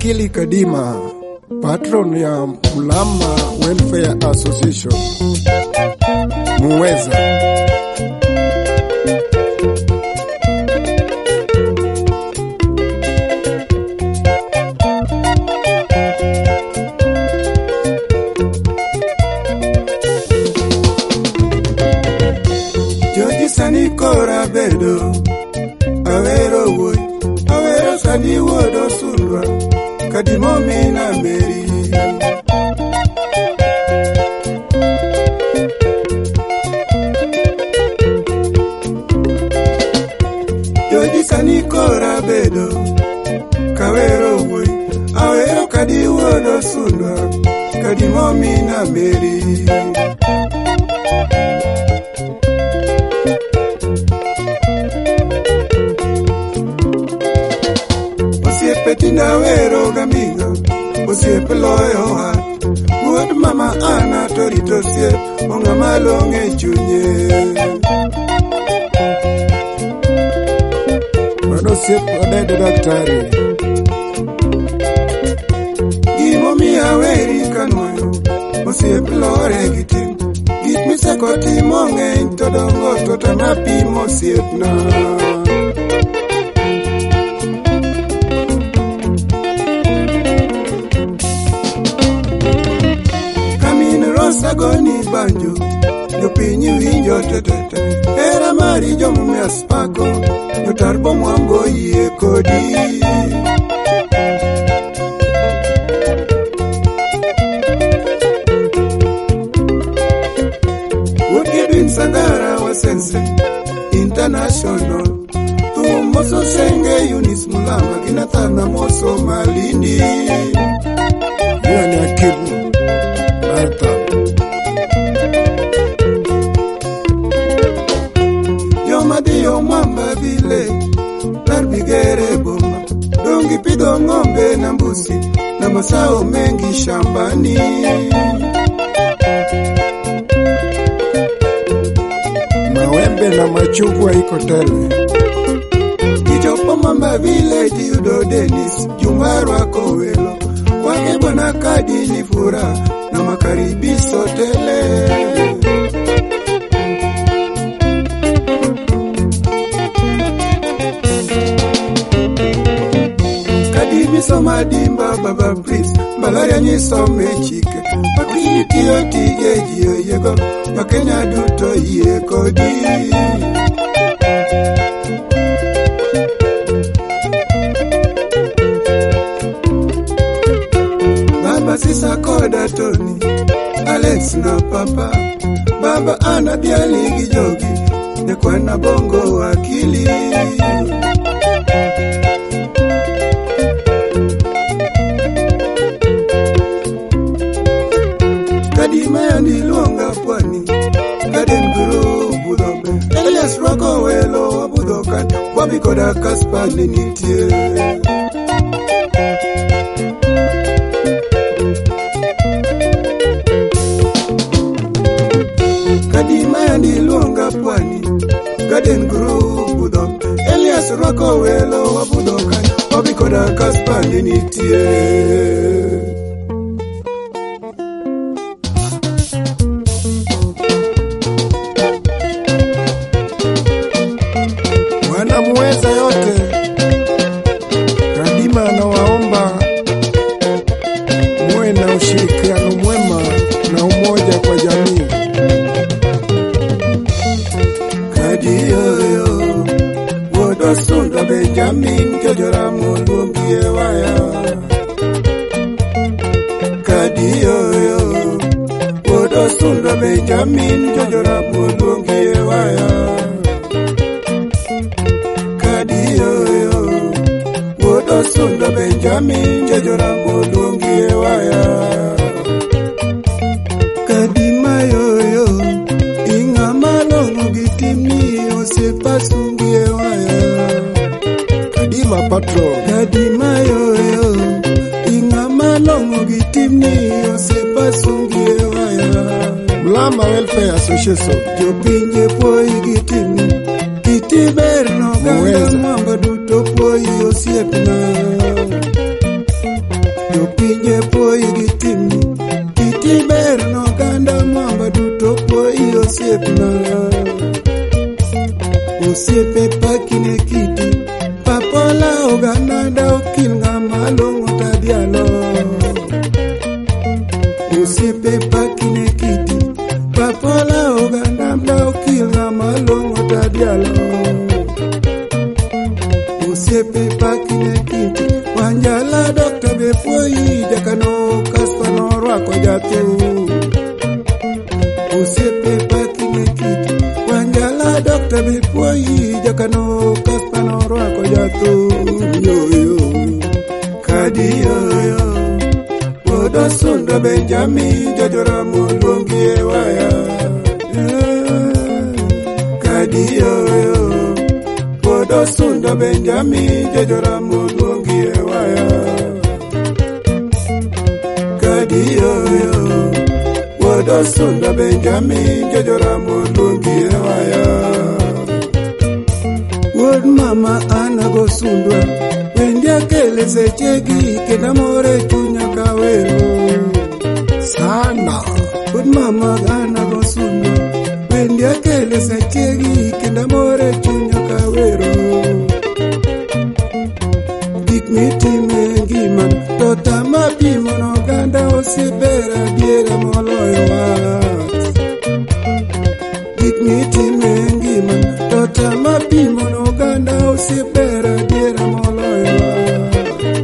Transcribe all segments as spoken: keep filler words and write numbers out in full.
Wakili Kadima, patron ya Mlama Welfare Association. Muweza. Joji sani kora bedo, awero woy, awero sani wodo sulwa, Kadimo mina meri. Joji sani kora bedo, kawero woy, awero kadi wodo sulwa, Kadimo mina meri. Petina wero gamiga, osiepe loyo hat. Wuod mama ana torito siep, onga malonge chunye. Wado siep odede daktari. Gimo miya weri kanwayo, osiepe lore gitim. Git miseko timo ng'eny todongo totama pimo siepna. Sagoni banjo, jopinyi winjo tetete. Era mari jomume aspako, jotarbo mwambo yie kodi. Would Edwin Sangara wa sense international. Tumoso senge Yunis Mulama kinatana moso Malindi. Yoni akibu. Ata. Yo mwamba vile Larbigere boma Dongi pido ngombe na mbusi Na masao mengi shambani. Mawembe na machungwa iko tele. Kijopo mwamba vile Jiudo Dennis Jumbarwa Kowelo Wake bwana kadi ni fura Na makaribiso tele. Soma dimba baba priest, malaria nyiso mechike. Pakini tiyo tije jiyo yego, Wakenya duto ye kodi. Baba sisa koda Tony, Alex na papa. Baba ana biali gijogi, Nekwana bongo wakili. Kadima ni luonga pwani, Garden Grove budhobe. Elias Roko welo budhokan, Wabi koda Kaspa nitie. Kadima ni luonga pwani, Garden Grove budhobe. Elias Roko welo budhokan, Wabi koda Kaspa nitie. Muweza yote Kadima anawaomba muwe na ushirikiano mwema na umoja kwa jamii. Kadiyo yo Wodo Sunda Benjamin Kejora Mulungie waya. Kadiyo yo Wodo Sunda Benjamin Kejora Mulungie waya. Sunda Benjamin Jajora Mulungie waya. Kadima yoyo Inga malongo gitimi Osepa sungie waya. Kadima patron. Kadima yoyo Inga malongo gitimi Osepa sungie waya. Mlama Welfare Association. Jopinje poi gitimi Kitiber no ganga mwamba duto poi osiepna. Osiepe pakine kiti, papola ogana da okil ng'ama long'o tadialo. Osiepe pakine kiti, papola ogana da okil ng'ama long'o tadialo. Osiepe pakine kiti, wanjala dokta bepuoyi jakano kaspa norwako jathu. Osiepe pakine kiti, wanjala dokta bepuoyi jakano kaspa norwako jathu. Yo yo, kadi yo yo, wodo sunda Benjamin jojora mulungi ewaya. Kadi yo yo, wodo sunda Benjamin jojora mulungi ewaya. Kadi yo yo, wodo sunda Benjamin jojora mulungi ewaya. Wod mama ana go sundwa, wendia kele sechegi kenda more chunya kawero. Sana. Wod mama ana go sundwa, wendia kele sechegi kenda more chunya kawero. Gik mitime ngima, tota mapimo no ganda osibera diera moloyo wat. Gik mitime ngima, tota mapimo no ganda osibera diera moloyo wat.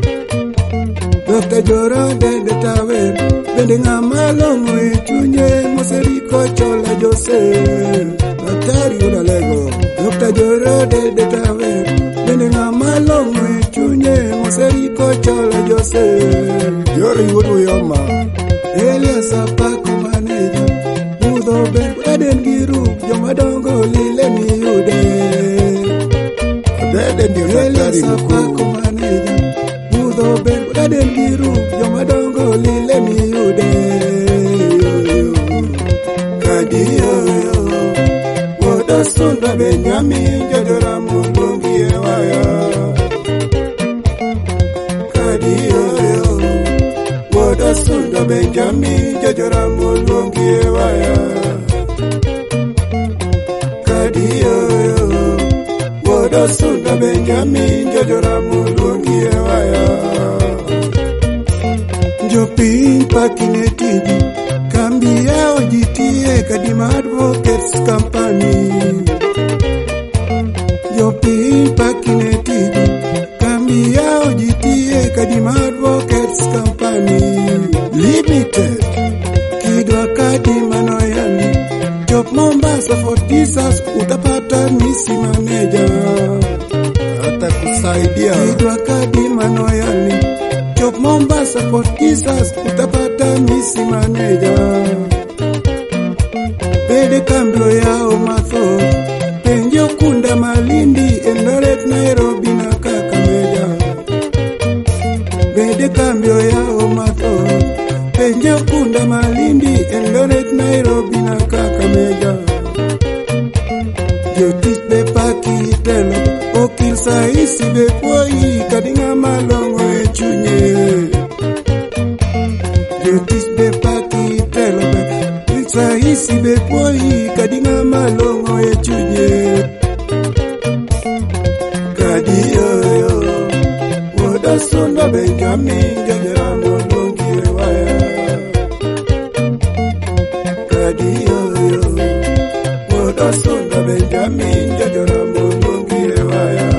Dokta Joro dede tawer, bende ng'ama long'o e chunye moseriko chola Jose. Daktari udalego. Dokta Joro dede tawer, bende ng'ama long'o e chunye moseriko chola Jose. Joro yudu yoma. Elias apako maneja, budho ber kaden giru, joma dongo lile miyude. Dede ndio daktari mkuu. Budho ber kaden giru, joma dongo lile miyude. Kadi yo yo, wodo sunda Benjamin jojora mulungi ewaya. Kadi yo yo, wodo sunda Benjamin jojora mulungi ewaya. Kadi yo yo, wodo sunda Benjamin jojora mulungi ewaya. Jopiny pakine tiji, kambi yao jitie Kadima Advocates Company. Jopiny pakine tiji, kambi yao jitie Kadima Advocates Company Limited. Kidwa Kadima noyali, chop Mombasa Fort Jesus utapata misi manager. Hata kusaidia. Kidwa Kadima noyali, chop Mombasa Fort Jesus utapata misi manager. Bede kambio yao matho, penjo Kunda Malindi, Eldoret Nairobi na Kakamega. Bede kambio yao matho, penjo Kunda Malindi, Eldoret Nairobi na Kakamega. Jotich be paki telo, okil saisi be puoyi kadinga malongo e chunye. Jotich be paki telo be, okil saisi be puoyi kadinga malongo e chunye. Kadi yo yo, wodo sunda Benjamin jojora mulungi ewaya. Kadi yo yo, wodo sunda Benjamin jojora mulungi ewaya.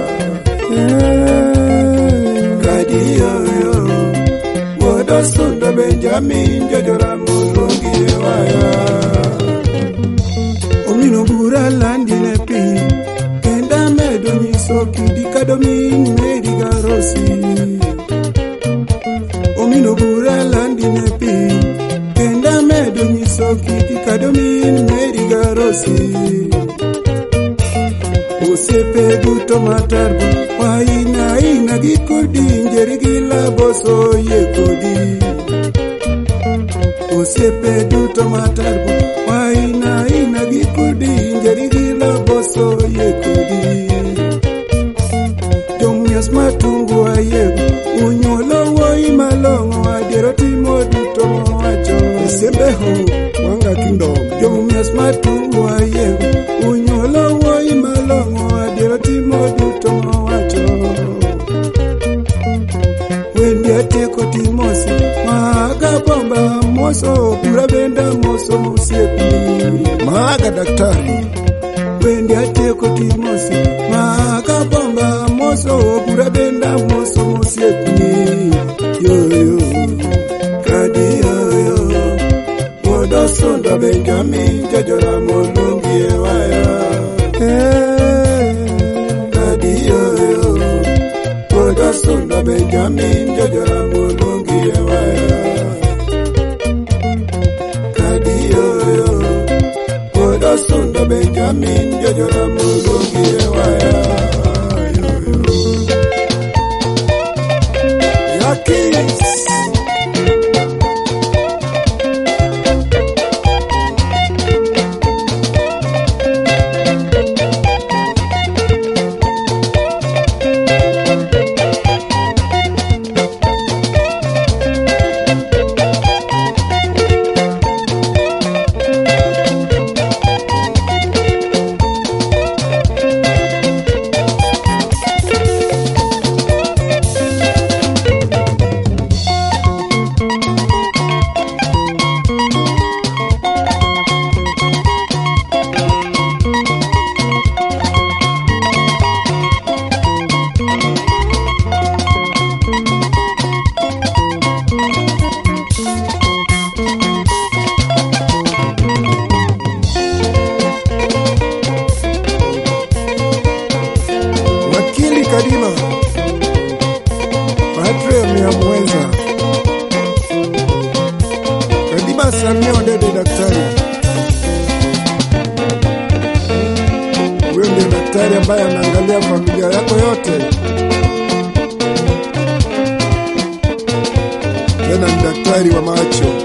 Kadi yo yo, wodo sunda Benjamin jojora mulungi ewaya. Omino bura landi ne pi, kenda medo nyiso kidi kadomin medi garosi. Omino bura landi ne pi, kenda medo nyiso kidi kadomin medi garosi. Osiepe duto matarbo, waina ina gikodi njeri gila boso ye kodi. Osiepe duto matarbo, waina ina gikodi njeri gila boso ye kodi. Jomias matungu ayego, unyolo woi malongo adiero timo duto wacho. Sembeho wanga kingdom. Jomias matungu ayego, unyolo woi malongo adiero bomba moso pura benda moso musiekni maga daktari wendi atieko timosi maga bomba moso pura benda moso musiekni yoyo kadi yoyo wodo sonda Benjamin jajora molungi ewaya kadi yoyo wodo sonda Benjamin jajora molungi ewaya kadi yoyo wodo sonda Benjamin jajora molungi ewaya yakis Kadima Padre Mnyamweza Kadima Samia Odede daktari. Wewe ndiye daktari ambaye anaangalia familia yako yote. Tena ni daktari wa macho.